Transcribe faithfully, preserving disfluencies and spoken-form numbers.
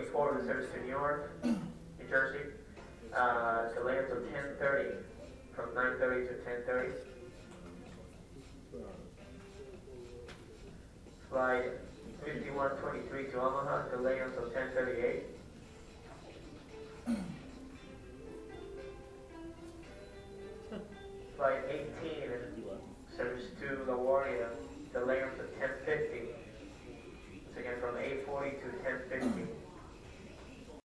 forty-four with service to New York, New Jersey. Uh, delay until ten thirty, from nine thirty to ten thirty. Flight fifty-one twenty-three to Omaha, delay until ten thirty-eight. Flight eighteen, service to LaGuardia, delay until ten fifty. Once again, from eight forty to ten fifty.